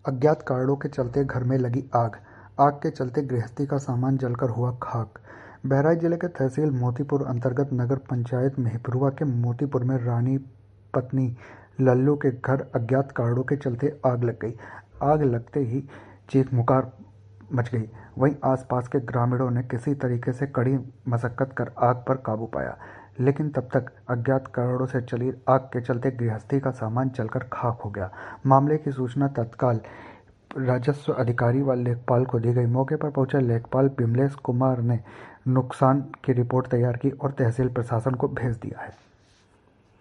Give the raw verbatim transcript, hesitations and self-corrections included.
अज्ञात कारणों के चलते घर में लगी आग। आग के चलते गृहस्थी का सामान जलकर हुआ खाक। बहराइच जिले के तहसील मोतीपुर अंतर्गत नगर पंचायत मेहपुरवा के मोतीपुर में रानी पत्नी लल्लू के घर अज्ञात कारणों के चलते आग लग गई। आग लगते ही चीख-पुकार मच गई। वहीं आसपास के ग्रामीणों ने किसी तरीके से कड़ी मशक्कत कर आग पर काबू पाया, लेकिन तब तक अज्ञात कारणों से चली आग के चलते गृहस्थी का सामान जलकर खाक हो गया। मामले की सूचना तत्काल राजस्व अधिकारी व लेखपाल को दी गई। मौके पर पहुंचे लेखपाल बिमलेश कुमार ने नुकसान की रिपोर्ट तैयार की और तहसील प्रशासन को भेज दिया है।